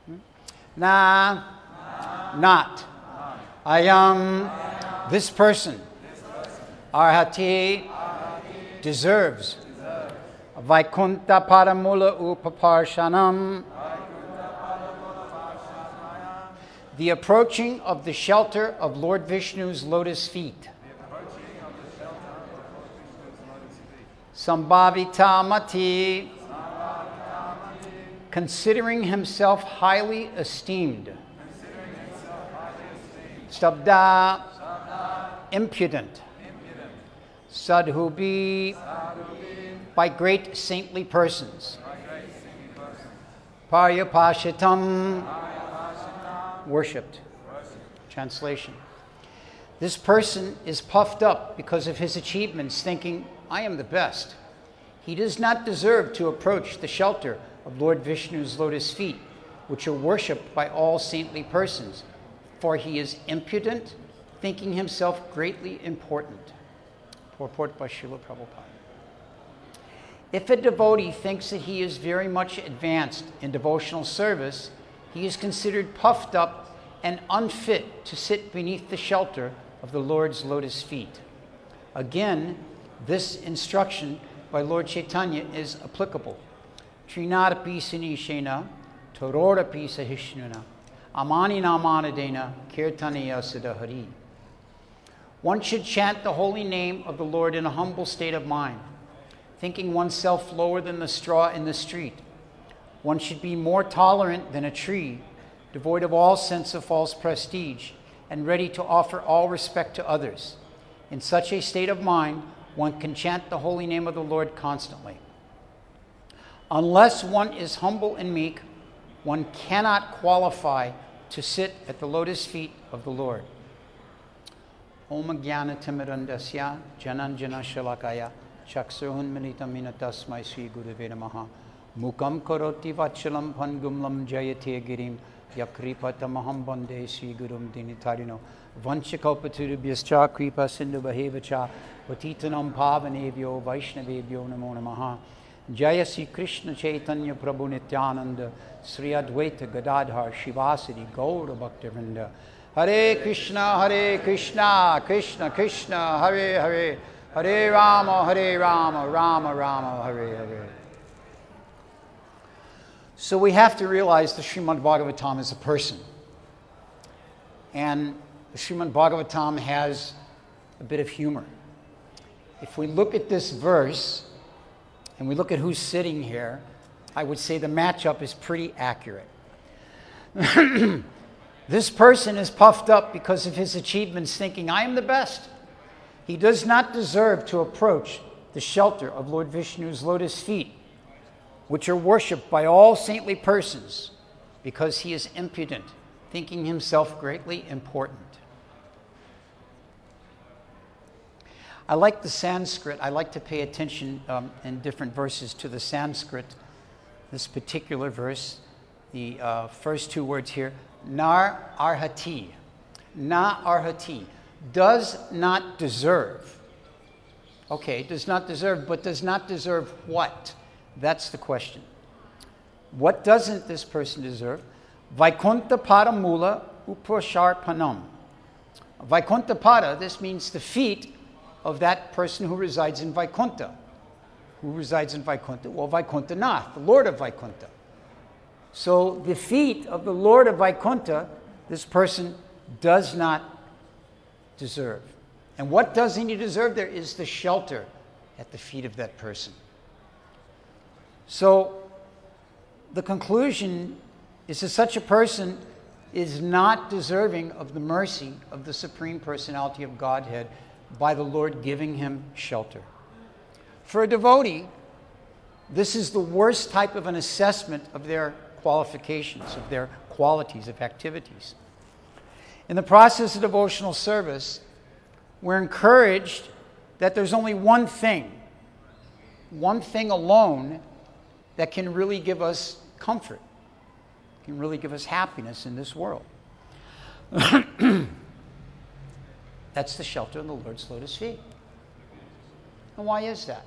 Na, not. Ayam, this person. Arhati, deserves. Vaikuntha Paramula Upaparshanam, the approaching of the shelter of Lord Vishnu's lotus feet. Sambhavita Mati, considering himself highly esteemed. Stabda, impudent. Sadhubi, by great saintly persons. Paryapashitam, worshipped. Translation. This person is puffed up because of his achievements, thinking, I am the best. He does not deserve to approach the shelter of Lord Vishnu's lotus feet, which are worshipped by all saintly persons, for he is impudent, thinking himself greatly important. Purport by Srila Prabhupada. If a devotee thinks that he is very much advanced in devotional service, he is considered puffed up and unfit to sit beneath the shelter of the Lord's lotus feet. Again, this instruction by Lord Chaitanya is applicable. Trinadapi sinishena, torodapi sahishnuna, amani namanadena, kirtanaya siddhahari. One should chant the holy name of the Lord in a humble state of mind, thinking oneself lower than the straw in the street. One should be more tolerant than a tree, devoid of all sense of false prestige, and ready to offer all respect to others. In such a state of mind, one can chant the holy name of the Lord constantly. Unless one is humble and meek, one cannot qualify to sit at the lotus feet of the Lord. Om Jnana Timirandasya Jananjana Shalakaya Chaksurhun Militamina Tasmai Sri Gurave Namaha Mukam Karoti Vachalam Pangumlam Jayate Girim Yakripatamaham Bande Sri Gurum Dinitarino Vanchakalpaturubhyascha Kripa Sindhu Bahevacha Patitanam Pavanebhyo Vaishnavebhyo Namo Namaha Jaya Sri Krishna Chaitanya Prabhu Nityananda Sri Advaita Gadadhar Shivasadi Gaura Bhaktivinoda Hare Krishna, Krishna Krishna, Hare Hare, Hare Rama, Rama Rama, Hare Hare. So we have to realize the Srimad Bhagavatam is a person. And the Srimad Bhagavatam has a bit of humor. If we look at this verse, and we look at who's sitting here, I would say the matchup is pretty accurate. This person is puffed up because of his achievements, thinking, I am the best. He does not deserve to approach the shelter of Lord Vishnu's lotus feet, which are worshipped by all saintly persons, because he is impudent, thinking himself greatly important. I like the Sanskrit. I like to pay attention in different verses to the Sanskrit. This particular verse, the first two words here, Nar arhati. Na arhati. Does not deserve. Okay, does not deserve, but does not deserve what? That's the question. What doesn't this person deserve? Vaikuntha paramula upasharpanam. Vaikuntha pada, this means the feet of that person who resides in Vaikuntha. Who resides in Vaikuntha? Well, Vaikuntha Nath, the Lord of Vaikuntha. So the feet of the Lord of Vaikuntha, this person does not deserve. And what doesn't he deserve? There is the shelter at the feet of that person. So the conclusion is that such a person is not deserving of the mercy of the Supreme Personality of Godhead by the Lord giving him shelter. For a devotee, this is the worst type of an assessment of their qualifications, of their qualities, of activities. In the process of devotional service, we're encouraged that there's only one thing alone that can really give us comfort, can really give us happiness in this world. That's the shelter of the Lord's lotus feet. And why is that?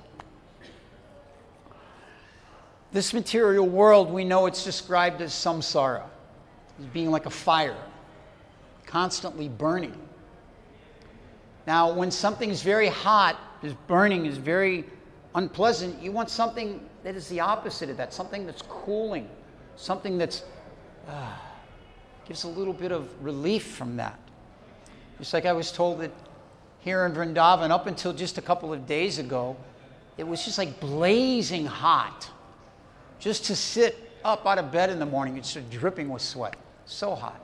This material world, we know it's described as samsara. as being like a fire, constantly burning. Now, when something is very hot, is burning, is very unpleasant, you want something that is the opposite of that, something that's cooling, something that's gives a little bit of relief from that. Just like I was told that here in Vrindavan, up until just a couple of days ago, it was just like blazing hot. Just to sit up out of bed in the morning, it's just dripping with sweat. So hot.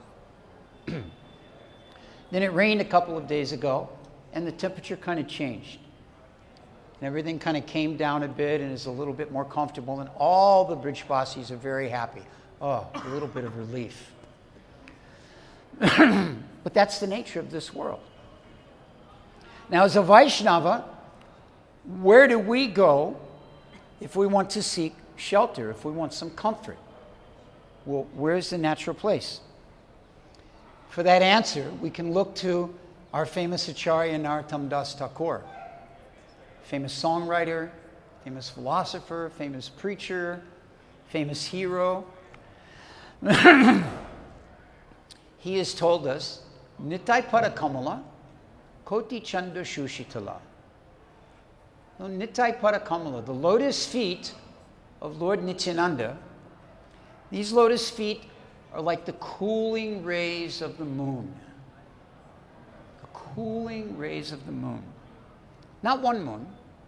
Then it rained a couple of days ago, and the temperature kind of changed. And everything kind of came down a bit and is a little bit more comfortable, and all the Brijbasis are very happy. Oh, a little bit of relief. But that's the nature of this world. Now, as a Vaishnava, where do we go if we want to seek shelter, if we want some comfort? Well, where's the natural place? For that answer, we can look to our famous Acharya Narottam Das Thakur, famous songwriter, famous philosopher, famous preacher, famous hero. He has told us, Nitai Parakamala, Koti Chanda Shushitala. Nitai Parakamala, the lotus feet of Lord Nityananda, these lotus feet are like the cooling rays of the moon. The cooling rays of the moon. Not one moon,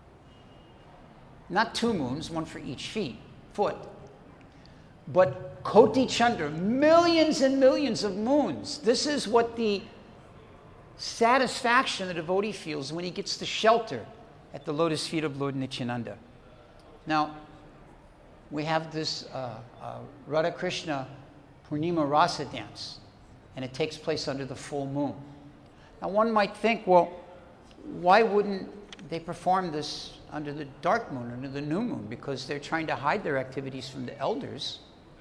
not two moons, one for each foot, but Koti Chandra, millions and millions of moons. This is what the satisfaction the devotee feels when he gets the shelter at the lotus feet of Lord Nityananda. Now, we have this Radha Krishna Purnima Rasa dance, and it takes place under the full moon. Now, one might think, well, why wouldn't they perform this under the dark moon, under the new moon? Because they're trying to hide their activities from the elders.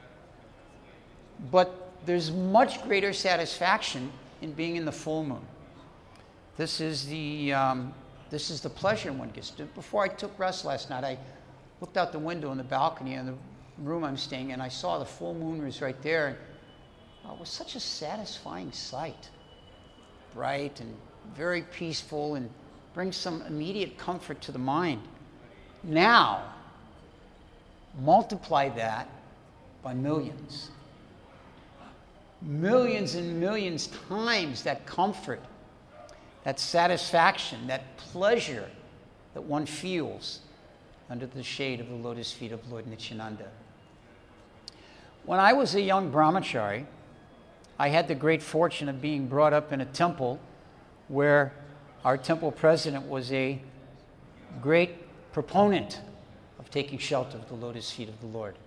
But there's much greater satisfaction in being in the full moon. This is the pleasure one gets. Before I took rest last night, I looked out the window in the balcony in the room I'm staying in. I saw the full moon was right there. And it was such a satisfying sight. Bright and very peaceful and brings some immediate comfort to the mind. Now, multiply that by millions. Millions and millions times that comfort, that satisfaction, that pleasure that one feels under the shade of the lotus feet of Lord Nityananda. When I was a young brahmachari, I had the great fortune of being brought up in a temple where our temple president was a great proponent of taking shelter of the lotus feet of the Lord.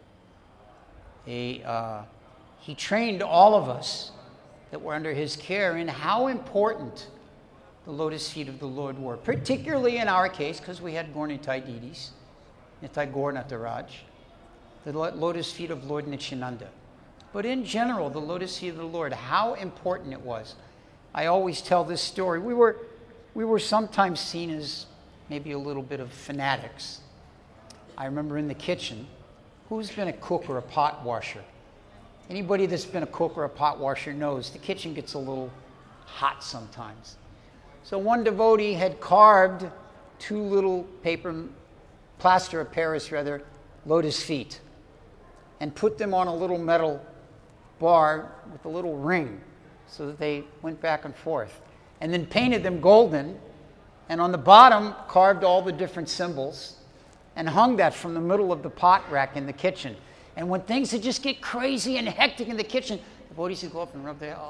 He trained all of us that were under his care in how important the lotus feet of the Lord were, particularly in our case, because we had Gaur Nitai deities, Nitai Gaur Nataraj, the lotus feet of Lord Nityananda. But in general, the lotus feet of the Lord, how important it was. I always tell this story. We were sometimes seen as maybe a little bit of fanatics. I remember in the kitchen, who's been a cook or a pot washer? Anybody that's been a cook or a pot washer knows the kitchen gets a little hot sometimes. So one devotee had carved two little plaster of Paris, lotus feet, and put them on a little metal bar with a little ring so that they went back and forth. And then painted them golden, and on the bottom carved all the different symbols and hung that from the middle of the pot rack in the kitchen. And when things would just get crazy and hectic in the kitchen, the devotees would go up and rub their,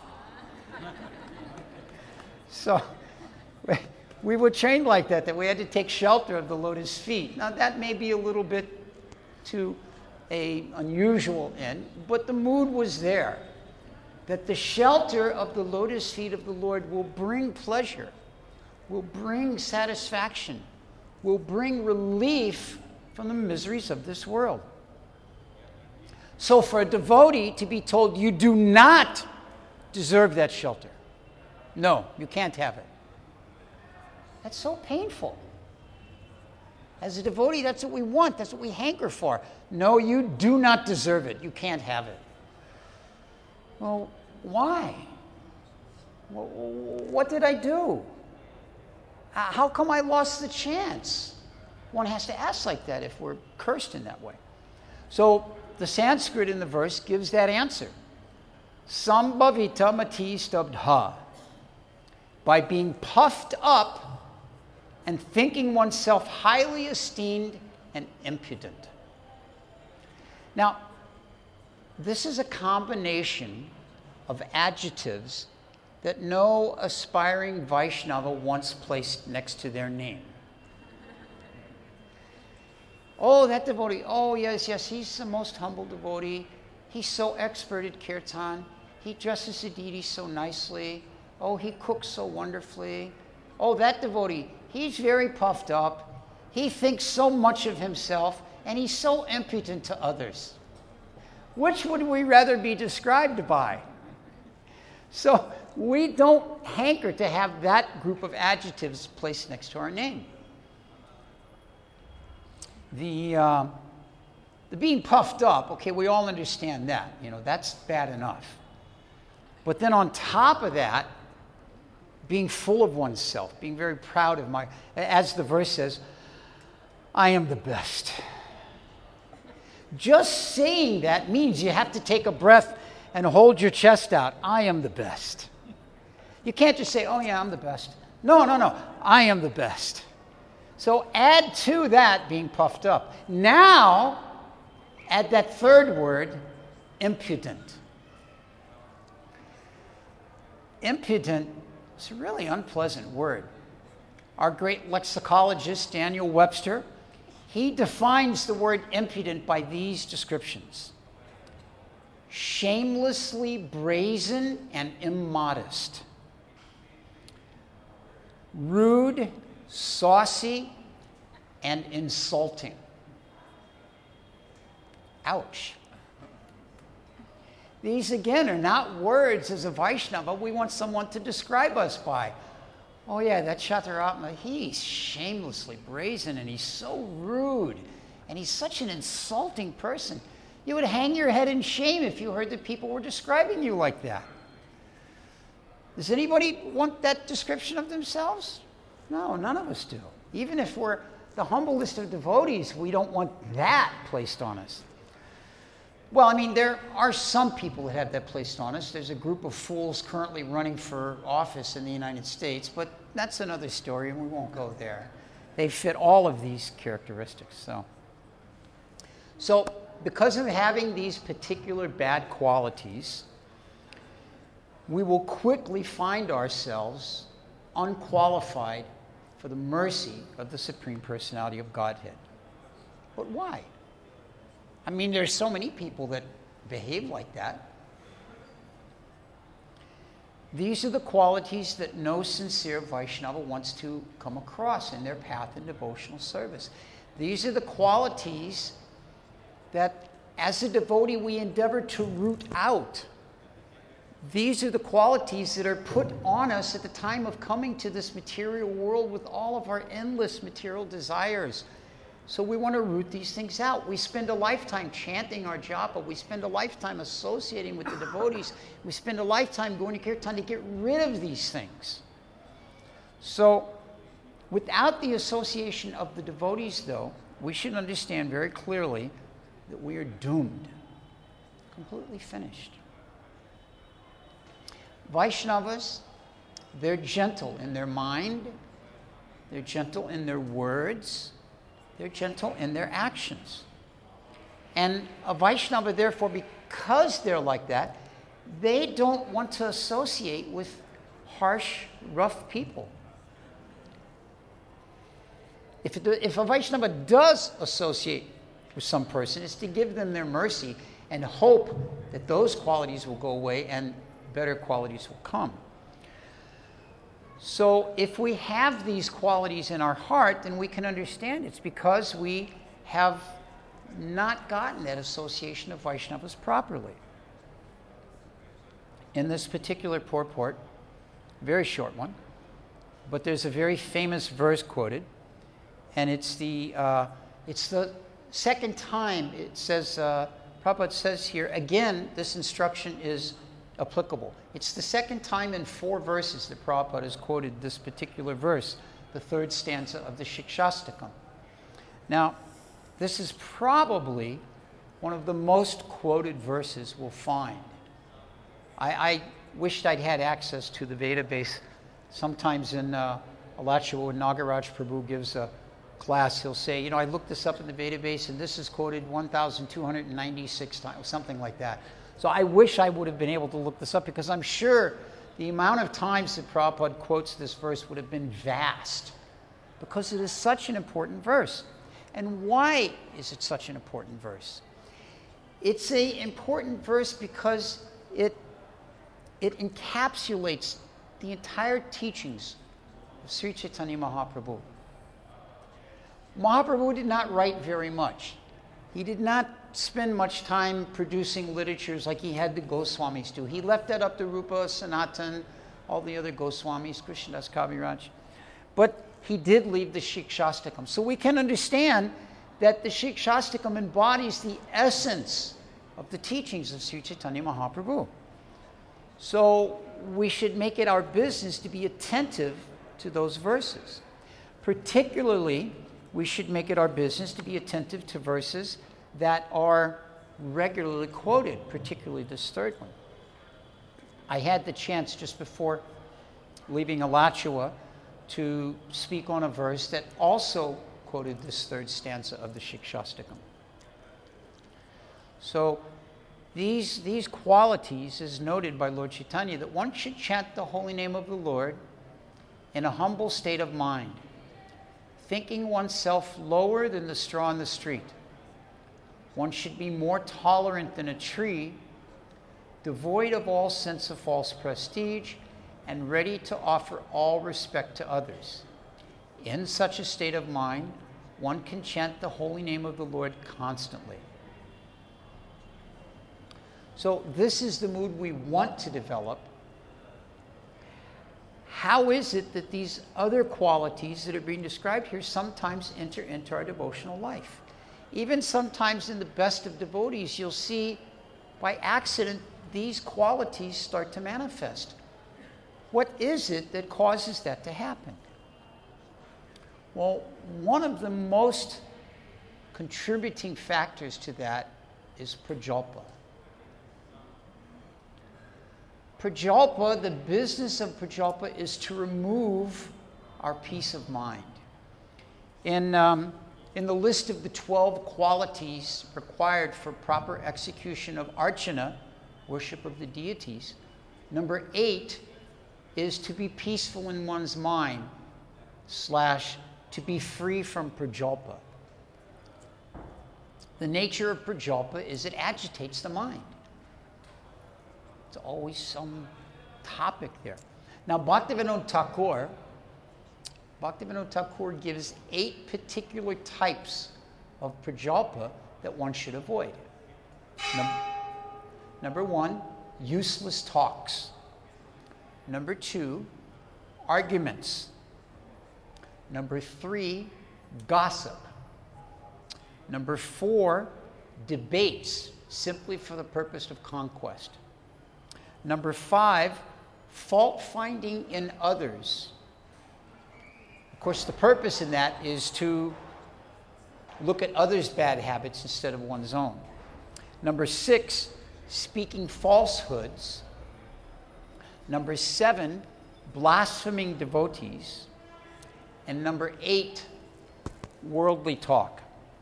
So we were trained like that we had to take shelter of the lotus feet. Now that may be a little bit to an unusual end, but the mood was there. That the shelter of the lotus feet of the Lord will bring pleasure, will bring satisfaction, will bring relief from the miseries of this world. So for a devotee to be told, you do not deserve that shelter. No, you can't have it. That's so painful. As a devotee, that's what we want. That's what we hanker for. No, you do not deserve it. You can't have it. Well, why? What did I do? How come I lost the chance? One has to ask like that if we're cursed in that way. So the Sanskrit in the verse gives that answer. Sambhavita mati stabdha. By being puffed up and thinking oneself highly esteemed and impudent. Now, this is a combination of adjectives that no aspiring Vaishnava wants placed next to their name. Oh, that devotee, oh yes, he's the most humble devotee. He's so expert at kirtan. He dresses the deity so nicely. Oh, he cooks so wonderfully. Oh, that devotee, he's very puffed up. He thinks so much of himself, and he's so impudent to others. Which would we rather be described by? So we don't hanker to have that group of adjectives placed next to our name. The being puffed up, okay, we all understand that. That's bad enough. But then on top of that, being full of oneself, being very proud of as the verse says, I am the best. Just saying that means you have to take a breath and hold your chest out. I am the best. You can't just say, oh yeah, I'm the best. No. I am the best. So add to that being puffed up. Now, add that third word, impudent. Impudent is a really unpleasant word. Our great lexicologist, Daniel Webster, he defines the word impudent by these descriptions: shamelessly brazen and immodest, rude, saucy, and insulting. Ouch. These, again, are not words as a Vaishnava we want someone to describe us by. Oh yeah, that Shataratma, he's shamelessly brazen and he's so rude and he's such an insulting person. You would hang your head in shame if you heard that people were describing you like that. Does anybody want that description of themselves? No, none of us do. Even if we're the humblest of devotees, we don't want that placed on us. Well, there are some people that have that placed on us. There's a group of fools currently running for office in the United States, but that's another story, and we won't go there. They fit all of these characteristics. So because of having these particular bad qualities, we will quickly find ourselves unqualified for the mercy of the Supreme Personality of Godhead. But why? There's so many people that behave like that. These are the qualities that no sincere Vaishnava wants to come across in their path in devotional service. These are the qualities that, as a devotee, we endeavor to root out. These are the qualities that are put on us at the time of coming to this material world with all of our endless material desires. So we want to root these things out. We spend a lifetime chanting our japa. We spend a lifetime associating with the devotees. We spend a lifetime going to kirtan to get rid of these things. So without the association of the devotees, though, we should understand very clearly that we are doomed, completely finished. Vaishnavas, they're gentle in their mind, they're gentle in their words, they're gentle in their actions. And a Vaishnava, therefore, because they're like that, they don't want to associate with harsh, rough people. If a Vaishnava does associate with some person, it's to give them their mercy and hope that those qualities will go away and better qualities will come. So if we have these qualities in our heart, then we can understand it's because we have not gotten that association of Vaishnavas properly. In this particular purport, very short one, but there's a very famous verse quoted, and it's the second time it says, Prabhupada says here, again, this instruction is applicable. It's the second time in 4 verses that Prabhupada has quoted this particular verse, the 3rd stanza of the Shikshastakam. Now, this is probably one of the most quoted verses we'll find. I wished I'd had access to the Vedabase. Sometimes in Alachua, when Nagaraj Prabhu gives a class, he'll say, I looked this up in the Vedabase, and this is quoted 1,296 times, something like that. So I wish I would have been able to look this up, because I'm sure the amount of times that Prabhupada quotes this verse would have been vast, because it is such an important verse. And why is it such an important verse? It's an important verse because it encapsulates the entire teachings of Sri Chaitanya Mahaprabhu. Mahaprabhu did not write very much. He did not spend much time producing literatures like he had the Goswamis do. He left that up to Rupa, Sanatan, all the other Goswamis, Krishnadas Kaviraj. But he did leave the Shikshastakam. So we can understand that the Shikshastakam embodies the essence of the teachings of Sri Chaitanya Mahaprabhu. So we should make it our business to be attentive to those verses. Particularly, we should make it our business to be attentive to verses that are regularly quoted, particularly this 3rd one. I had the chance just before leaving Alachua to speak on a verse that also quoted this 3rd stanza of the Shikshastakam. So these qualities is noted by Lord Chaitanya, that one should chant the holy name of the Lord in a humble state of mind, thinking oneself lower than the straw in the street. One should be more tolerant than a tree, devoid of all sense of false prestige, and ready to offer all respect to others. In such a state of mind, one can chant the holy name of the Lord constantly. So this is the mood we want to develop. How is it that these other qualities that are being described here sometimes enter into our devotional life? Even sometimes in the best of devotees, you'll see by accident these qualities start to manifest. What is it that causes that to happen? Well, one of the most contributing factors to that is prajalpa. Prajalpa, the business of prajalpa is to remove our peace of mind. In the list of the 12 qualities required for proper execution of archana, worship of the deities, number 8 is to be peaceful in one's mind / to be free from prajalpa. The nature of prajalpa is it agitates the mind. It's always some topic there. Now, Bhaktivinoda Thakur gives 8 particular types of prajalpa that one should avoid. Number 1, useless talks. Number 2, arguments. Number 3, gossip. Number 4, debates, simply for the purpose of conquest. Number 5, fault-finding in others. Of course, the purpose in that is to look at others' bad habits instead of one's own. Number 6, speaking falsehoods. Number 7, blaspheming devotees. And number 8, worldly talk.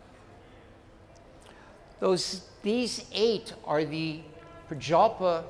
These 8 are the prajalpa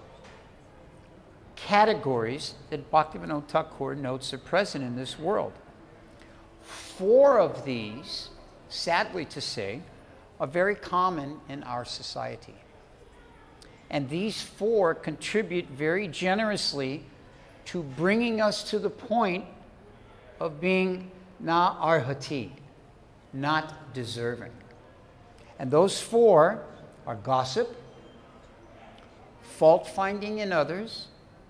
categories that Bhaktivinoda Thakur notes are present in this world. 4 of these, sadly to say, are very common in our society. And these 4 contribute very generously to bringing us to the point of being na arhati, not deserving. And those 4 are gossip, fault-finding in others,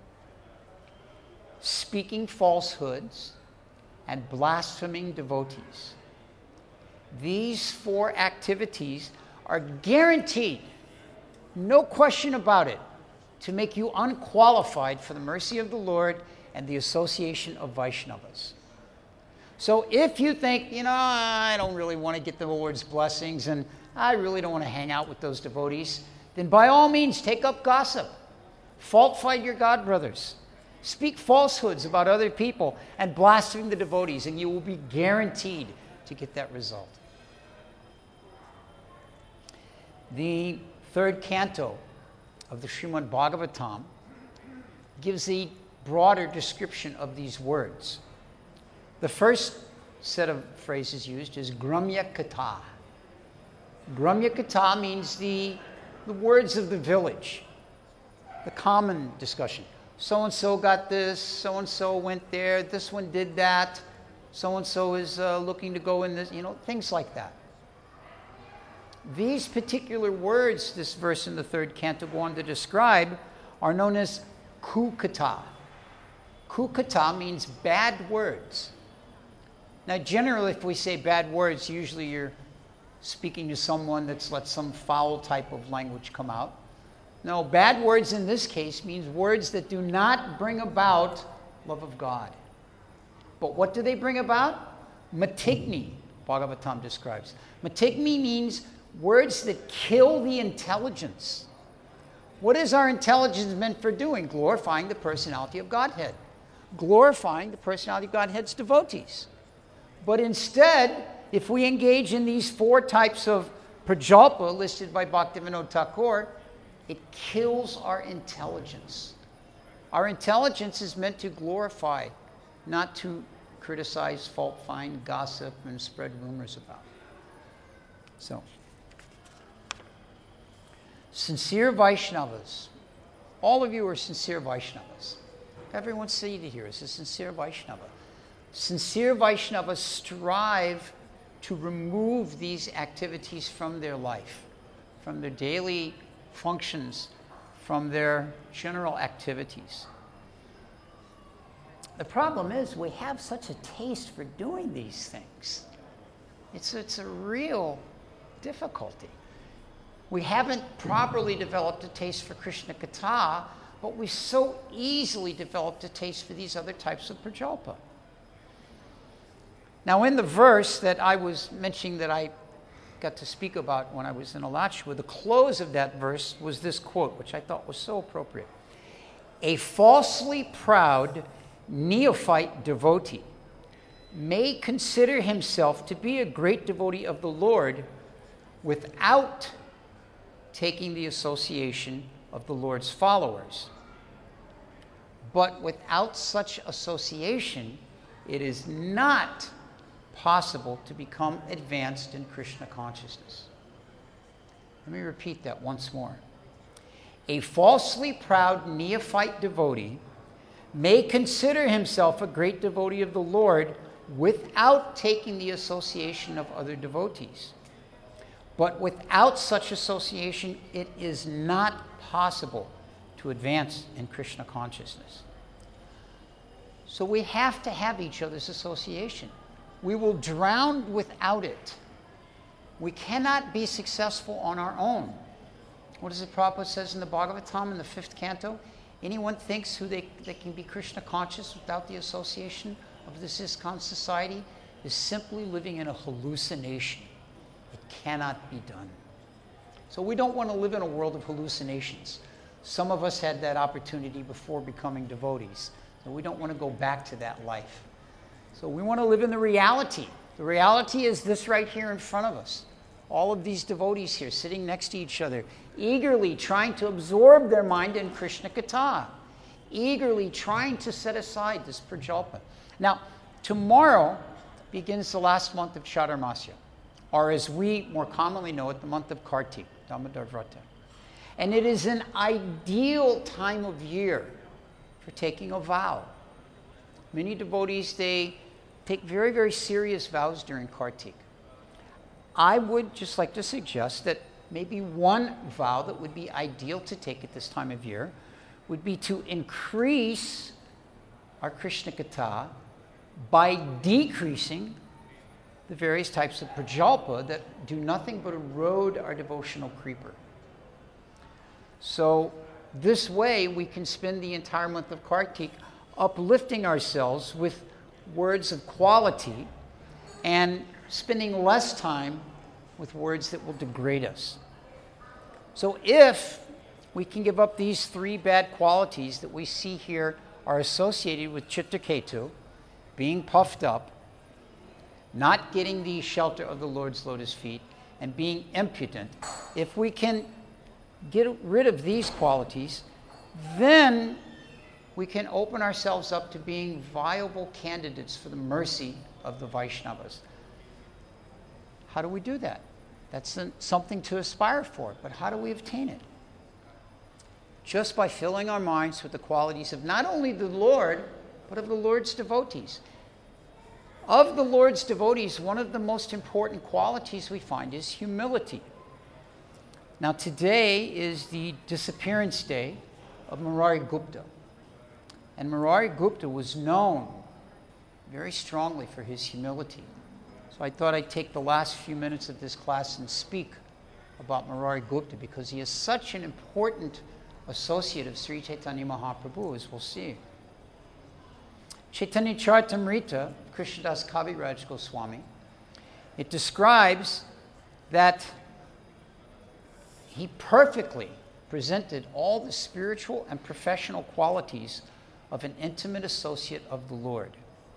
speaking falsehoods, and blaspheming devotees. These 4 activities are guaranteed, no question about it, to make you unqualified for the mercy of the Lord and the association of Vaishnavas. So if you think, I don't really want to get the Lord's blessings and I really don't want to hang out with those devotees, then by all means take up gossip. Fault find your God brothers. Speak falsehoods about other people and blaspheme the devotees, and you will be guaranteed to get that result. The third canto of the Srimad Bhagavatam gives a broader description of these words. The first set of phrases used is Gramya Katha. Gramya Katha means the words of the village, the common discussion. So-and-so got this, so-and-so went there, this one did that, so-and-so is looking to go in this, things like that. These particular words, this verse in the third canto go on to describe, are known as Kukata. Kukata means bad words. Now, generally, if we say bad words, usually you're speaking to someone that's let some foul type of language come out. No, bad words in this case means words that do not bring about love of God. But what do they bring about? Matigni, Bhagavatam describes. Matigni means words that kill the intelligence. What is our intelligence meant for doing? Glorifying the personality of Godhead. Glorifying the personality of Godhead's devotees. But instead, if we engage in these four types of prajalpa listed by Bhaktivinoda Thakur, it kills our intelligence. Our intelligence is meant to glorify, not to criticize, fault find, gossip, and spread rumors about. So, sincere Vaishnavas. All of you are sincere Vaishnavas. Everyone seated here is a sincere Vaishnava. Sincere Vaishnavas strive to remove these activities from their life, from their daily functions, from their general activities. The problem is we have such a taste for doing these things. It's a real difficulty. We haven't properly developed a taste for Krishna Katha, but we so easily developed a taste for these other types of prajalpa. Now, in the verse that I was mentioning that I got to speak about when I was in Alachua, the close of that verse was this quote, which I thought was so appropriate. A falsely proud neophyte devotee may consider himself to be a great devotee of the Lord without taking the association of the Lord's followers. But without such association, it is not possible to become advanced in Krishna consciousness. Let me repeat that once more. A falsely proud neophyte devotee may consider himself a great devotee of the Lord without taking the association of other devotees. But without such association, it is not possible to advance in Krishna consciousness. So we have to have each other's association. We will drown without it. We cannot be successful on our own. What is it Prabhupada says in the Bhagavatam in the 5th canto? Anyone thinks they can be Krishna conscious without the association of this ISKCON society is simply living in a hallucination. It cannot be done. So we don't want to live in a world of hallucinations. Some of us had that opportunity before becoming devotees. So we don't want to go back to that life. So we want to live in the reality. The reality is this right here in front of us. All of these devotees here sitting next to each other, eagerly trying to absorb their mind in Krishna Katha, eagerly trying to set aside this prajalpa. Now, tomorrow begins the last month of Chaturmasya, or as we more commonly know it, the month of Kartik, Damodar Vrata. And it is an ideal time of year for taking a vow. Many devotees, they take very, very serious vows during Kartik. I would just like to suggest that maybe one vow that would be ideal to take at this time of year would be to increase our Krishna Katha by decreasing the various types of prajalpa that do nothing but erode our devotional creeper. So This way, we can spend the entire month of Kartik uplifting ourselves with words of quality and spending less time with words that will degrade us. So if we can give up these three bad qualities that we see here are associated with Chitraketu, being puffed up, not getting the shelter of the Lord's lotus feet, and being impudent, if we can get rid of these qualities, then we can open ourselves up to being viable candidates for the mercy of the Vaishnavas. How do we do that? That's something to aspire for, but how do we obtain it? Just by filling our minds with the qualities of not only the Lord, but of the Lord's devotees. Of the Lord's devotees, one of the most important qualities we find is humility. Now, today is the disappearance day of Murari Gupta. And Murari Gupta was known very strongly for his humility. So I thought I'd take the last few minutes of this class and speak about Murari Gupta because he is such an important associate of Sri Chaitanya Mahaprabhu, as we'll see. Chaitanya Charitamrita, Krishnadas Kaviraj Goswami, it describes that he perfectly presented all the spiritual and professional qualities of an intimate associate of the Lord.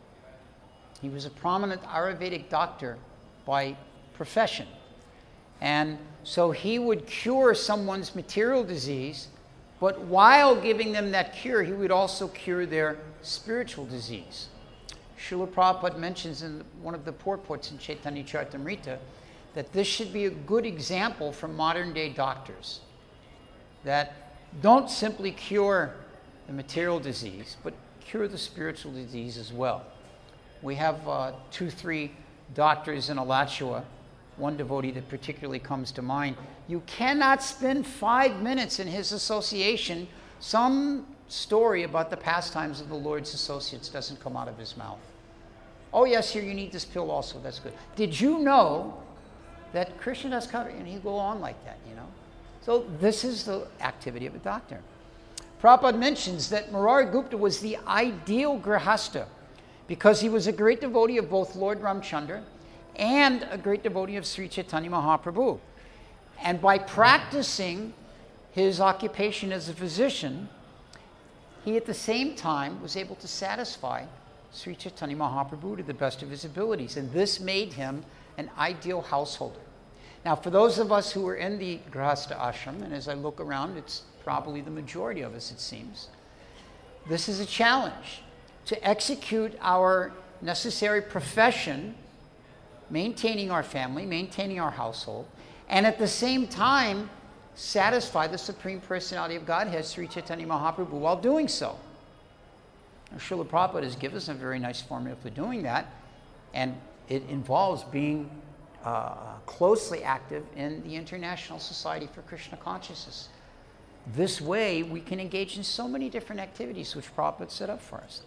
He was a prominent Ayurvedic doctor by profession. And so he would cure someone's material disease, but while giving them that cure, he would also cure their spiritual disease. Srila Prabhupada mentions in one of the purports in Chaitanya Charitamrita that this should be a good example for modern day doctors, that don't simply cure the material disease, but cure the spiritual disease as well. We have 2-3 doctors in Alachua, one devotee that particularly comes to mind. You cannot spend 5 minutes in his association. Some story about the pastimes of the Lord's associates doesn't come out of his mouth. Oh yes, here you need this pill also, that's good. Did you know that Krishnadas Kaviraj, and he'll go on like that, you know. So this is the activity of a doctor. Prabhupada mentions that Murari Gupta was the ideal grihasta because he was a great devotee of both Lord Ramchandra and a great devotee of Sri Chaitanya Mahaprabhu. And by practicing his occupation as a physician, he at the same time was able to satisfy Sri Chaitanya Mahaprabhu to the best of his abilities. And this made him an ideal householder. Now, for those of us who are in the Grihastha ashram, and as I look around, it's probably the majority of us, it seems, this is a challenge to execute our necessary profession, maintaining our family, maintaining our household, and at the same time satisfy the Supreme Personality of Godhead, Sri Chaitanya Mahaprabhu, while doing so. Now, Srila Prabhupada has given us a very nice formula for doing that, and it involves being closely active in the International Society for Krishna Consciousness. This way, we can engage in so many different activities which Prabhupada set up for us.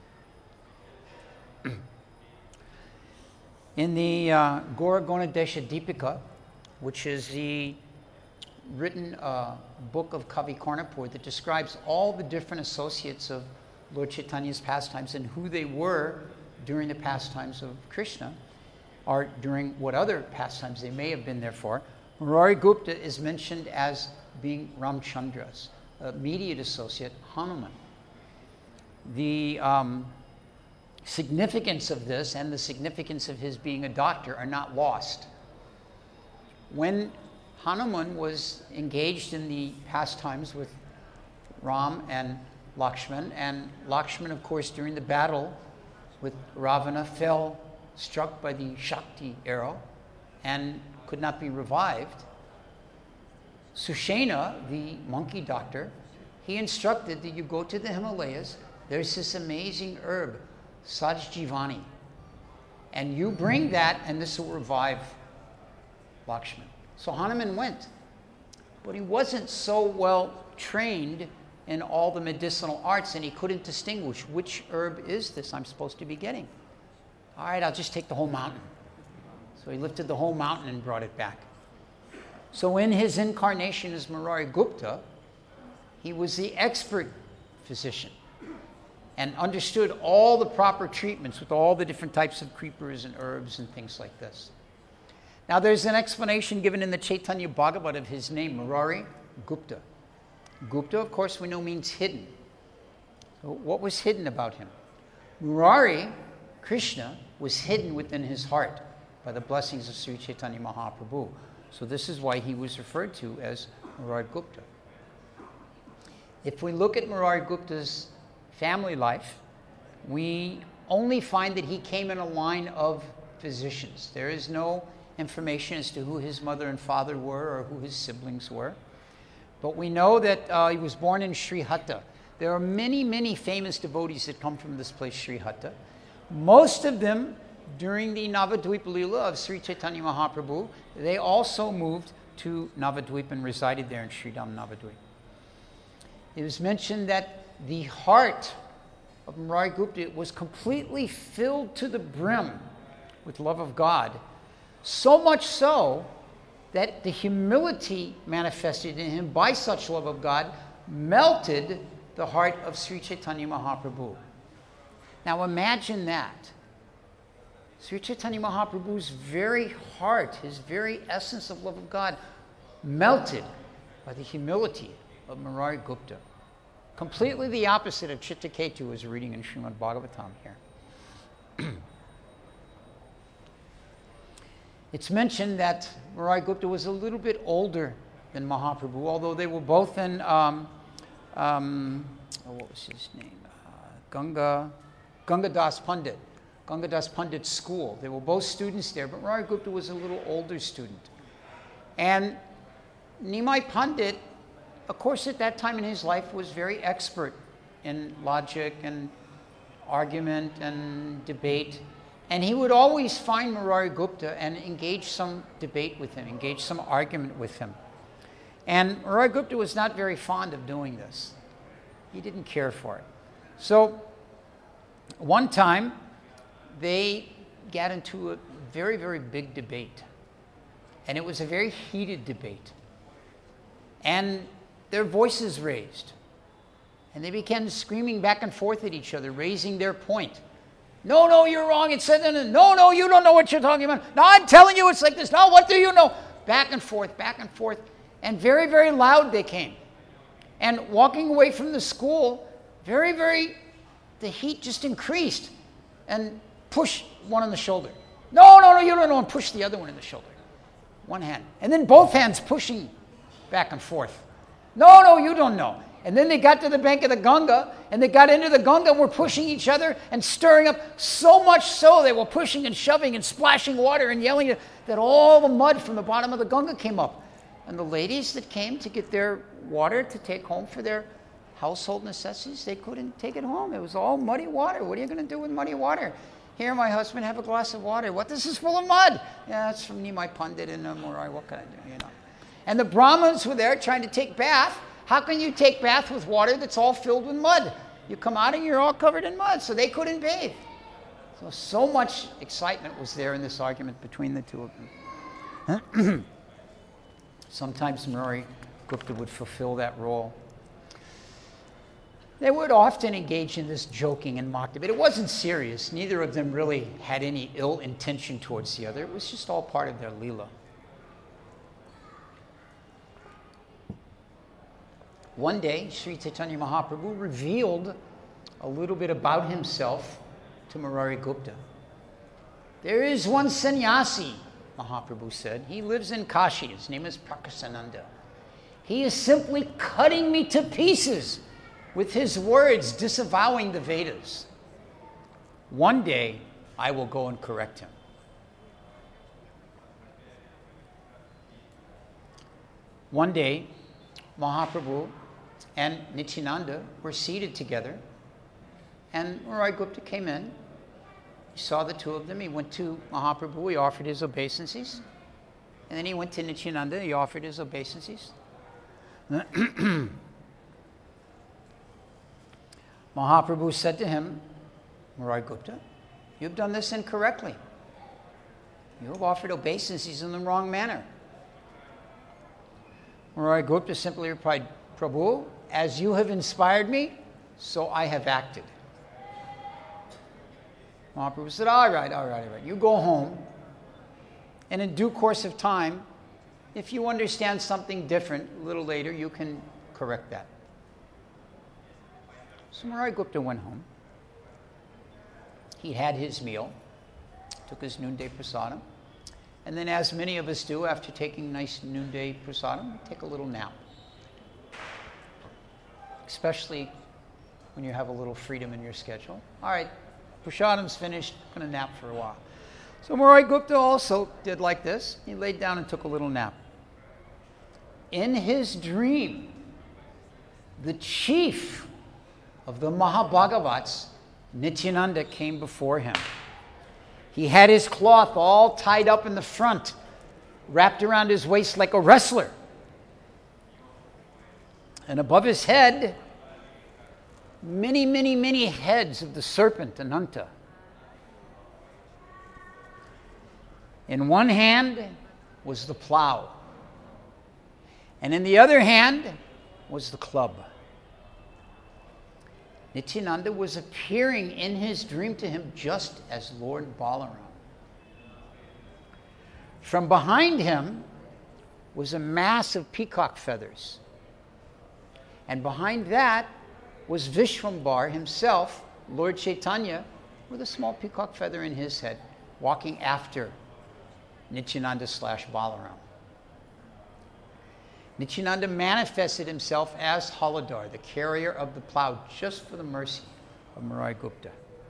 In the Gaura Desha Deepika, which is the written book of Kavi Karnapur that describes all the different associates of Lord Chaitanya's pastimes and who they were during the pastimes of Krishna, or during what other pastimes they may have been there for, Murari Gupta is mentioned as being Ramchandra's immediate associate, Hanuman. The significance of this and the significance of his being a doctor are not lost. When Hanuman was engaged in the pastimes with Ram and Lakshman, and Lakshman, of course, during the battle with Ravana, fell, struck by the Shakti arrow, and could not be revived. Sushena, the monkey doctor, he instructed that you go to the Himalayas, there's this amazing herb, Sajjivani, and you bring that and this will revive Lakshman. So Hanuman went, but he wasn't so well trained in all the medicinal arts and he couldn't distinguish which herb is this I'm supposed to be getting. All right, I'll just take the whole mountain. So he lifted the whole mountain and brought it back. So in his incarnation as Murari Gupta, He was the expert physician and understood all the proper treatments with all the different types of creepers and herbs and things like this. Now, there's an explanation given in the Chaitanya Bhagavat of his name, Murari Gupta. Gupta, of course, we know means hidden. So what was hidden about him? Murari, Krishna, was hidden within his heart by the blessings of Sri Chaitanya Mahaprabhu. So this is why he was referred to as Murari Gupta. If we look at Murari Gupta's family life, we only find that he came in a line of physicians. There is no information as to who his mother and father were or who his siblings were. But we know that he was born in Srihatta. There are many, many famous devotees that come from this place, Srihatta. Most of them, during the Navadvipa Leela of Sri Chaitanya Mahaprabhu, they also moved to Navadvip and resided there in Sridham Navadvip. It was mentioned that the heart of Murari Gupta was completely filled to the brim with love of God, so much so that the humility manifested in him by such love of God melted the heart of Sri Chaitanya Mahaprabhu. Now imagine that. Sri Chaitanya Mahaprabhu's very heart, his very essence of love of God, melted by the humility of Murari Gupta. Completely the opposite of Chittaketu as reading in Srimad Bhagavatam here. It's mentioned that Murari Gupta was a little bit older than Mahaprabhu, although they were both in, what was his name? Gangadas Pandit. Gangadas Pandit's school. They were both students there, but Murari Gupta was a little older student. And Nimai Pandit, of course, at that time in his life, was very expert in logic and argument and debate. And he would always find Murari Gupta and engage some debate with him, engage some argument with him. And Murari Gupta was not very fond of doing this. He didn't care for it. So one time, they got into a very, very big debate. And it was a very heated debate. And their voices raised. And they began screaming back and forth at each other, raising their point. No, no, you're wrong. It said, no, no, you don't know what you're talking about. No, I'm telling you it's like this. No, what do you know? Back and forth, back and forth. And very, very loud they came. And walking away from the school, the heat just increased. And push one on the shoulder. No, no, no, you don't know. And push the other one in the shoulder. One hand. And then both hands pushing back and forth. No, no, you don't know. And then they got to the bank of the Ganga, and they got into the Ganga and were pushing each other and stirring up, so much so they were pushing and shoving and splashing water and yelling that all the mud from the bottom of the Ganga came up. And the ladies that came to get their water to take home for their household necessities, they couldn't take it home. It was all muddy water. What are you going to do with muddy water? Here, my husband, have a glass of water. What? This is full of mud. Yeah, it's from Nimai Pandit and Murari. What can I do? You know. And the Brahmins were there trying to take bath. How can you take bath with water that's all filled with mud? You come out and you're all covered in mud, so they couldn't bathe. So much excitement was there in this argument between the two of them. Sometimes Murari Gupta would fulfill that role. They would often engage in this joking and mock debate. It wasn't serious. Neither of them really had any ill intention towards the other. It was just all part of their Leela. One day, Sri Chaitanya Mahaprabhu revealed a little bit about himself to Murari Gupta. There is one sannyasi, Mahaprabhu said. He lives in Kashi. His name is Prakasananda. He is simply cutting me to pieces with his words, disavowing the Vedas. One day, I will go and correct him. One day, Mahaprabhu and Nityananda were seated together, and Murari Gupta came in. He saw the two of them. He went to Mahaprabhu. He offered his obeisances. And then he went to Nityananda. He offered his obeisances. Mahaprabhu said to him, Murari Gupta, you've done this incorrectly. You have offered obeisances in the wrong manner. Murari Gupta simply replied, Prabhu, as you have inspired me, so I have acted. Mahaprabhu said, all right. You go home, and in due course of time, if you understand something different a little later, you can correct that. So Murari Gupta went home. He had his meal, took his noonday prasadam, and then, as many of us do after taking nice noonday prasadam, take a little nap. Especially when you have a little freedom in your schedule. All right, prasadam's finished, I'm going to nap for a while. So Murari Gupta also did like this. He laid down and took a little nap. In his dream, the chief of the Mahabhagavats, Nityananda, came before him. He had his cloth all tied up in the front, wrapped around his waist like a wrestler. And above his head, many heads of the serpent Ananta. In one hand was the plow, and in the other hand was the club. Nityananda was appearing in his dream to him just as Lord Balaram. From behind him was a mass of peacock feathers. And behind that was Vishwambar himself, Lord Chaitanya, with a small peacock feather in his head, walking after Nityananda / Balaram. Nityananda manifested himself as Haladar, the carrier of the plow, just for the mercy of Murari Gupta.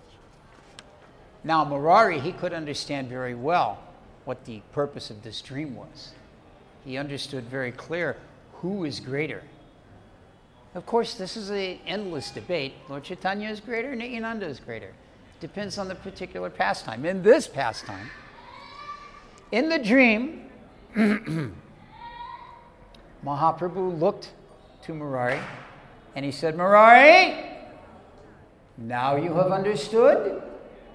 Now, Murari, he could understand very well what the purpose of this dream was. He understood very clear who is greater. Of course, this is an endless debate. Lord Chaitanya is greater, Nityananda is greater. Depends on the particular pastime. In this pastime, in the dream, Mahaprabhu looked to Murari and he said, Murari, now you have understood?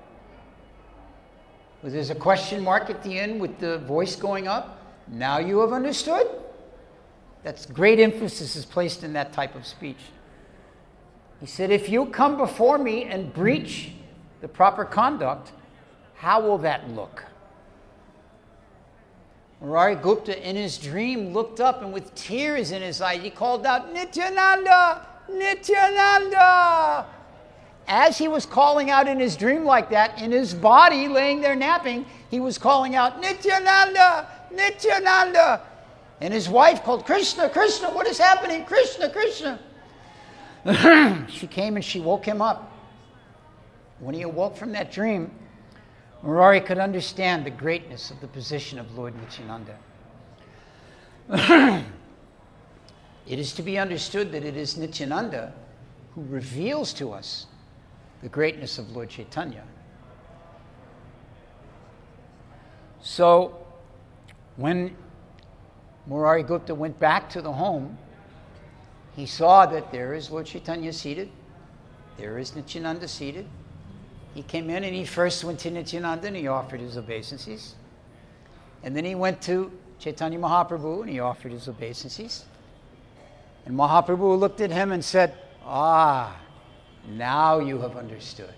Well, there's a question mark at the end with the voice going up. Now you have understood? That's great emphasis is placed in that type of speech. He said, if you come before me and breach the proper conduct, how will that look? Murari Gupta, in his dream, looked up and with tears in his eyes, he called out, Nityananda! Nityananda! As he was calling out in his dream like that, in his body, laying there napping, he was calling out, Nityananda! Nityananda! And his wife called, Krishna, Krishna, what is happening? Krishna, Krishna! She came and she woke him up. When he awoke from that dream, Murari could understand the greatness of the position of Lord Nityananda. It is to be understood that it is Nityananda who reveals to us the greatness of Lord Chaitanya. So, when Murari Gupta went back to the home, he saw that there is Lord Chaitanya seated, there is Nityananda seated. He came in and he first went to Nityananda and he offered his obeisances. And then he went to Chaitanya Mahaprabhu and he offered his obeisances. And Mahaprabhu looked at him and said, now you have understood.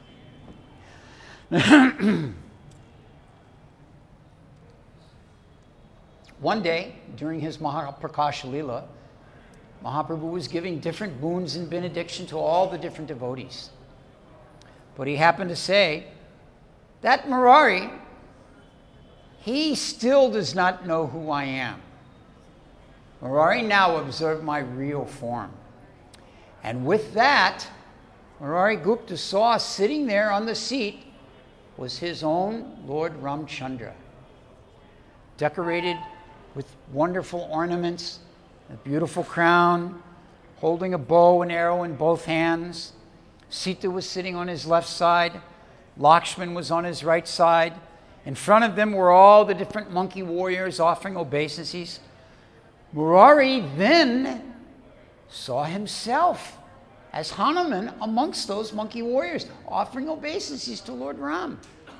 One day, during his Mahaprakasha Leela, Mahaprabhu was giving different boons and benediction to all the different devotees. But he happened to say, that Murari, he still does not know who I am. Murari now observed my real form. And with that, Murari Gupta saw sitting there on the seat was his own Lord Ramchandra, decorated with wonderful ornaments, a beautiful crown, holding a bow and arrow in both hands. Sita was sitting on his left side. Lakshman was on his right side. In front of them were all the different monkey warriors offering obeisances. Murari then saw himself as Hanuman amongst those monkey warriors, offering obeisances to Lord Ram.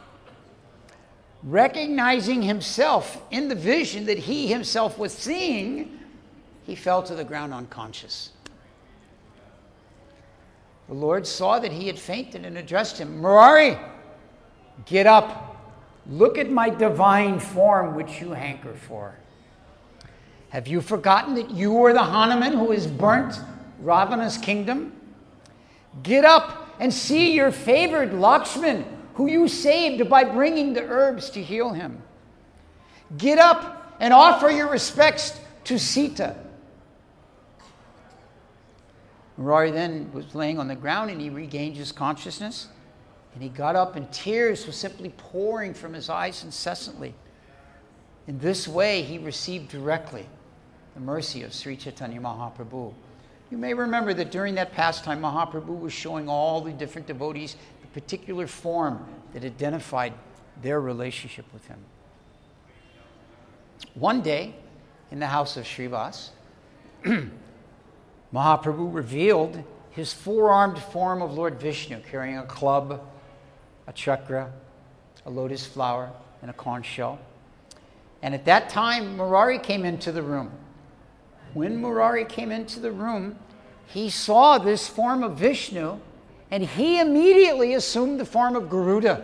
Recognizing himself in the vision that he himself was seeing, he fell to the ground unconscious. The Lord saw that he had fainted and addressed him, Murari, get up. Look at my divine form which you hanker for. Have you forgotten that you are the Hanuman who has burnt Ravana's kingdom? Get up and see your favored Lakshman, who you saved by bringing the herbs to heal him. Get up and offer your respects to Sita. Murari then was laying on the ground and he regained his consciousness. And he got up and tears were simply pouring from his eyes incessantly. In this way, he received directly the mercy of Sri Chaitanya Mahaprabhu. You may remember that during that pastime, Mahaprabhu was showing all the different devotees the particular form that identified their relationship with him. One day, in the house of Srivas, Mahaprabhu revealed his four-armed form of Lord Vishnu, carrying a club, a chakra, a lotus flower, and a conch shell. And at that time, Murari came into the room. When Murari came into the room, he saw this form of Vishnu, and he immediately assumed the form of Garuda.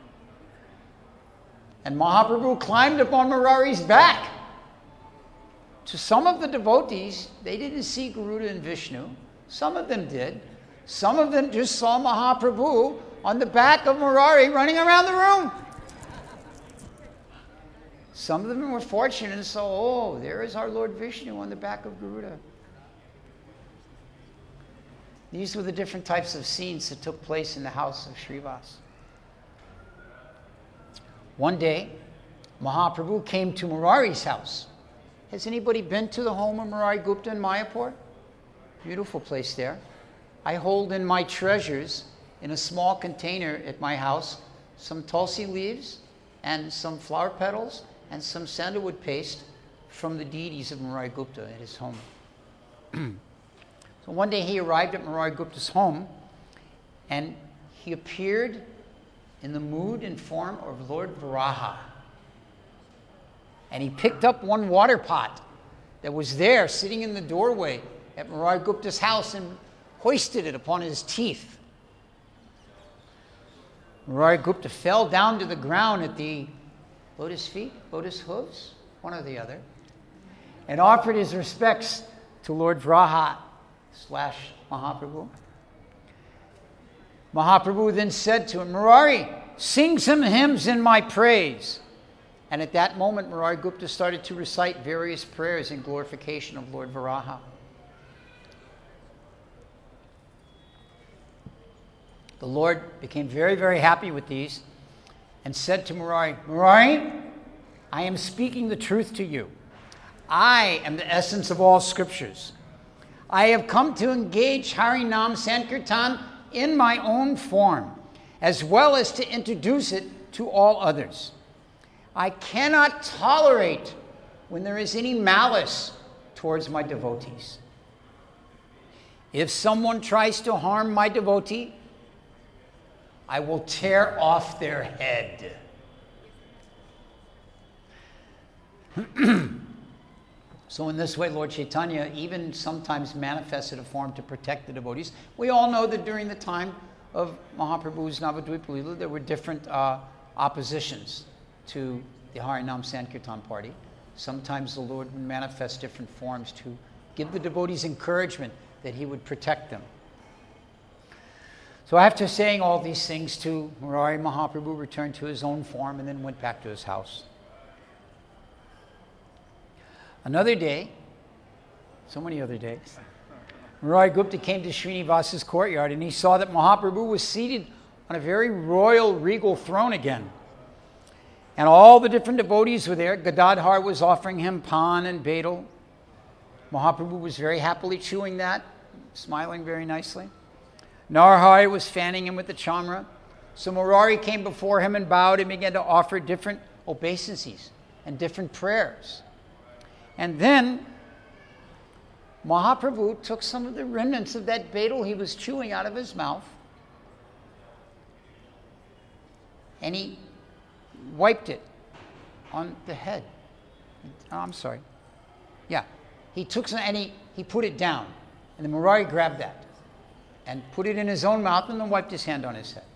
And Mahaprabhu climbed upon Murari's back. To some of the devotees, they didn't see Garuda and Vishnu. Some of them did. Some of them just saw Mahaprabhu on the back of Murari running around the room. Some of them were fortunate and saw, oh, there is our Lord Vishnu on the back of Garuda. These were the different types of scenes that took place in the house of Srivas. One day, Mahaprabhu came to Murari's house. Has anybody been to the home of Murari Gupta in Mayapur? Beautiful place there. I hold in my treasures in a small container at my house some tulsi leaves and some flower petals and some sandalwood paste from the deities of Murari Gupta at his home. So one day he arrived at Murari Gupta's home and he appeared in the mood and form of Lord Varaha. And he picked up one water pot that was there sitting in the doorway at Murari Gupta's house and hoisted it upon his teeth. Murari Gupta fell down to the ground at the lotus feet, lotus hooves, one or the other, and offered his respects to Lord Varaha / Mahaprabhu. Mahaprabhu then said to him, Murari, sing some hymns in my praise. And at that moment, Murari Gupta started to recite various prayers in glorification of Lord Varaha. The Lord became very, very happy with these and said to Murari, Murari, I am speaking the truth to you. I am the essence of all scriptures. I have come to engage Harinam Sankirtan in my own form, as well as to introduce it to all others. I cannot tolerate when there is any malice towards my devotees. If someone tries to harm my devotee, I will tear off their head. So in this way, Lord Chaitanya even sometimes manifested a form to protect the devotees. We all know that during the time of Mahaprabhu's Navadvipa Lila, there were different oppositions to the Harinam Sankirtan party. Sometimes the Lord would manifest different forms to give the devotees encouragement that he would protect them. So after saying all these things to Murari, Mahaprabhu returned to his own form and then went back to his house. Another day, so many other days, Murari Gupta came to Srinivasa's courtyard and he saw that Mahaprabhu was seated on a very royal, regal throne again. And all the different devotees were there. Gadadhar was offering him pan and betel. Mahaprabhu was very happily chewing that, smiling very nicely. Narahari was fanning him with the chamra. So Murari came before him and bowed and began to offer different obeisances and different prayers. And then Mahaprabhu took some of the remnants of that betel he was chewing out of his mouth and he wiped it on the head. Oh, I'm sorry. Yeah. He took some and he put it down. And then Murari grabbed that. and put it in his own mouth and then wiped his hand on his head.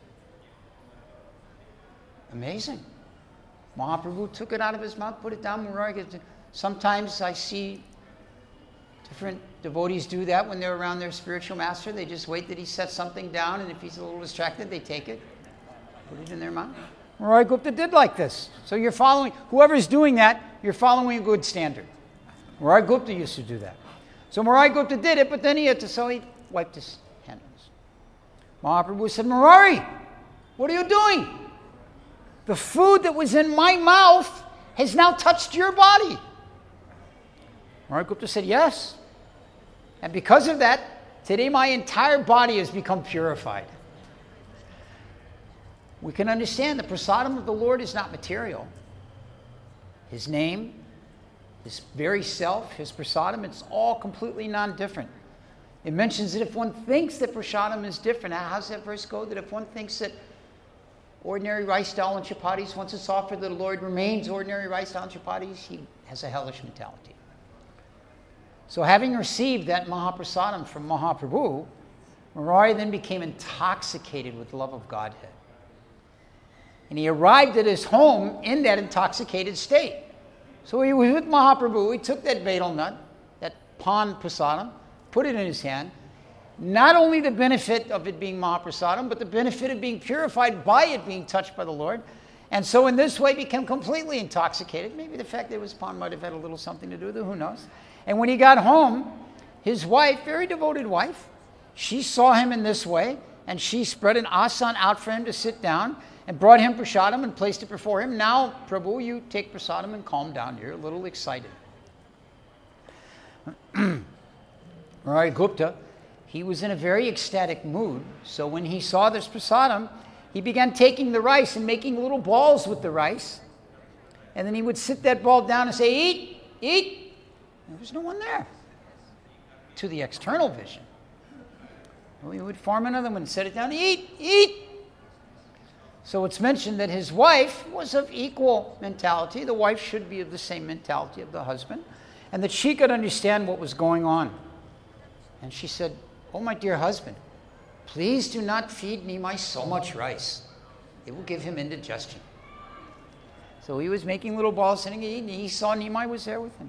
Amazing. Mahaprabhu took it out of his mouth, put it down. Sometimes I see different devotees do that when they're around their spiritual master. They just wait that he sets something down, and if he's a little distracted, they take it, put it in their mouth. Murari Gupta did like this. So you're following, whoever's doing that, you're following a good standard. Murari Gupta used to do that. So Murari Gupta did it, but then he wiped his hand on his. Mahaprabhu said, Murari, what are you doing? The food that was in my mouth has now touched your body. Murari Gupta said, yes. And because of that, today my entire body has become purified. We can understand the prasadam of the Lord is not material. His name, his very self, his prasadam, it's all completely non-different. It mentions that if one thinks that prasadam is different, how does that verse go? That if one thinks that ordinary rice, dal, and chapatis, once it's offered to the Lord, remains ordinary rice, dal, and chapatis, he has a hellish mentality. So having received that Mahaprasadam from Mahaprabhu, Murari then became intoxicated with the love of Godhead. And he arrived at his home in that intoxicated state. So he was with Mahaprabhu, he took that betel nut, that pan prasadam, put it in his hand. Not only the benefit of it being Mahaprasadam, but the benefit of being purified by it being touched by the Lord. And so in this way became completely intoxicated. Maybe the fact that it was pan might have had a little something to do with it, who knows. And when he got home, his wife, very devoted wife, she saw him in this way, and she spread an asan out for him to sit down, and brought him prasadam and placed it before him. Now, Prabhu, you take prasadam and calm down. You're a little excited. Murari Gupta, he was in a very ecstatic mood. So when he saw this prasadam, he began taking the rice and making little balls with the rice. And then he would sit that ball down and say, eat, eat. There was no one there. To the external vision. Well, he would form another one and set it down, eat, eat. So it's mentioned that his wife was of equal mentality. The wife should be of the same mentality of the husband. And that she could understand what was going on. And she said, oh, my dear husband, please do not feed Nimai so much rice. It will give him indigestion. So he was making little balls sitting and eating. He saw Nimai was there with him.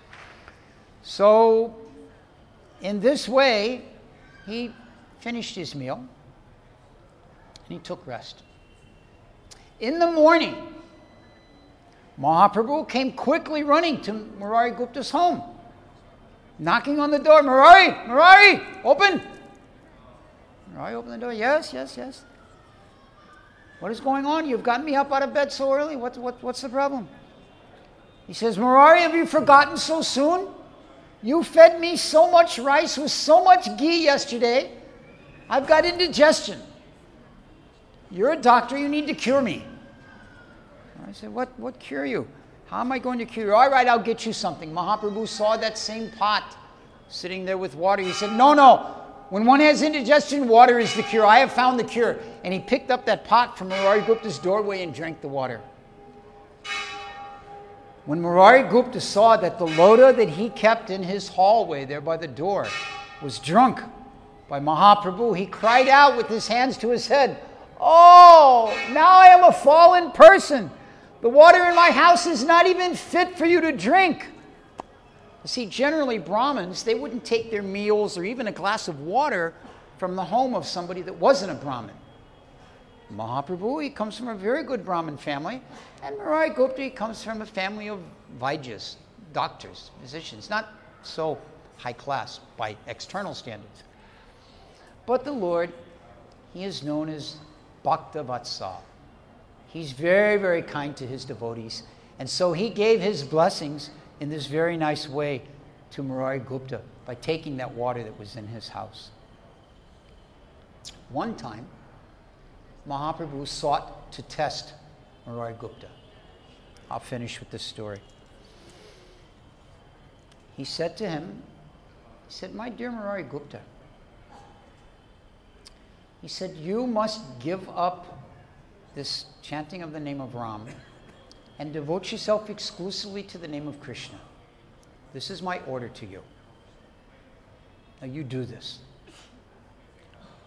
So in this way, he finished his meal and he took rest. In the morning, Mahaprabhu came quickly running to Murari Gupta's home, knocking on the door. Murari, Murari, open. Murari opened the door. Yes, yes, yes. What is going on? You've gotten me up out of bed so early. What's the problem? He says, Murari, have you forgotten so soon? You fed me so much rice with so much ghee yesterday. I've got indigestion. You're a doctor, you need to cure me. I said, what cure you? How am I going to cure you? All right, I'll get you something. Mahaprabhu saw that same pot sitting there with water. He said, no. When one has indigestion, water is the cure. I have found the cure. And he picked up that pot from Murari Gupta's doorway and drank the water. When Murari Gupta saw that the lota that he kept in his hallway there by the door was drunk by Mahaprabhu, he cried out with his hands to his head, oh, now I am a fallen person. The water in my house is not even fit for you to drink. You see, generally Brahmins, they wouldn't take their meals or even a glass of water from the home of somebody that wasn't a Brahmin. Mahaprabhu, he comes from a very good Brahmin family, and Murari Gupta, he comes from a family of Vaidyas, doctors, physicians, not so high class by external standards. But the Lord, he is known as Bhakta Vatsal. He's very, very kind to his devotees. And so he gave his blessings in this very nice way to Murari Gupta by taking that water that was in his house. One time, Mahaprabhu sought to test Murari Gupta. I'll finish with this story. He said to him, he said, my dear Murari Gupta, he said, you must give up this chanting of the name of Ram and devote yourself exclusively to the name of Krishna. This is my order to you. Now you do this.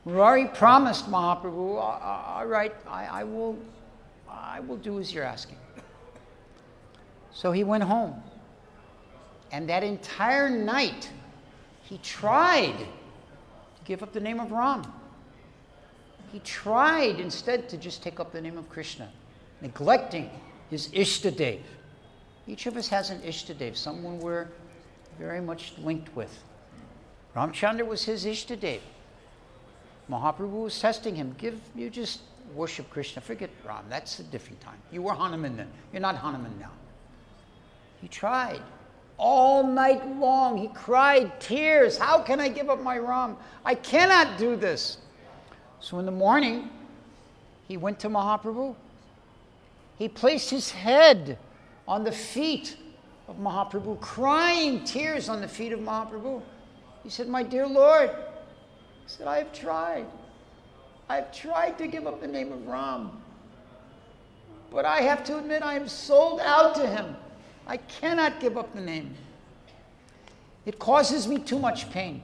Murari promised Mahaprabhu, all right, I will do as you're asking. So he went home. And that entire night, he tried to give up the name of Ram. He tried instead to just take up the name of Krishna, neglecting his Ishtadev. Each of us has an Ishtadev, someone we're very much linked with. Ramchandra was his Ishtadev. Mahaprabhu was testing him. You just worship Krishna. Forget Ram. That's a different time. You were Hanuman then. You're not Hanuman now. He tried. All night long, he cried tears. How can I give up my Ram? I cannot do this. So in the morning, he went to Mahaprabhu. He placed his head on the feet of Mahaprabhu, crying tears on the feet of Mahaprabhu. He said, my dear Lord, he said, I have tried. I've tried to give up the name of Ram. But I have to admit, I am sold out to him. I cannot give up the name. It causes me too much pain.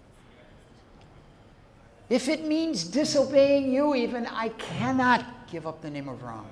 If it means disobeying you even, I cannot give up the name of Ram.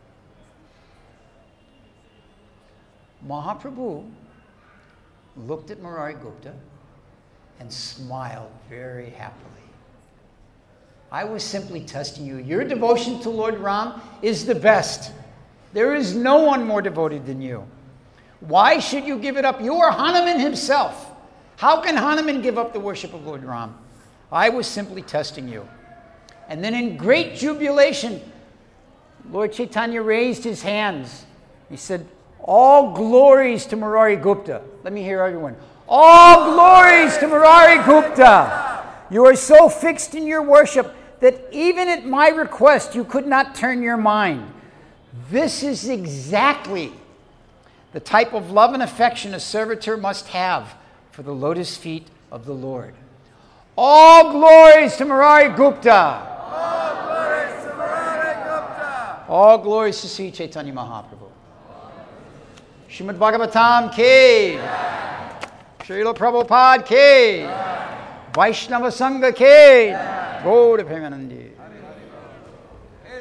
Mahaprabhu looked at Murari Gupta and smiled very happily. I was simply testing you. Your devotion to Lord Ram is the best. There is no one more devoted than you. Why should you give it up? You are Hanuman himself. How can Hanuman give up the worship of Lord Ram? I was simply testing you. And then in great jubilation, Lord Chaitanya raised his hands. He said, all glories to Murari Gupta. Let me hear everyone. All glories to Murari Gupta. You are so fixed in your worship that even at my request you could not turn your mind. This is exactly the type of love and affection a servitor must have for the lotus feet of the Lord. All glories to Murari Gupta. All glories to Murari Gupta. All glories to Sri Chaitanya Mahaprabhu. Srimad Bhagavatam ki. Srila Prabhupada ki. Vaishnava Sangha ki. Gaura Premanandi.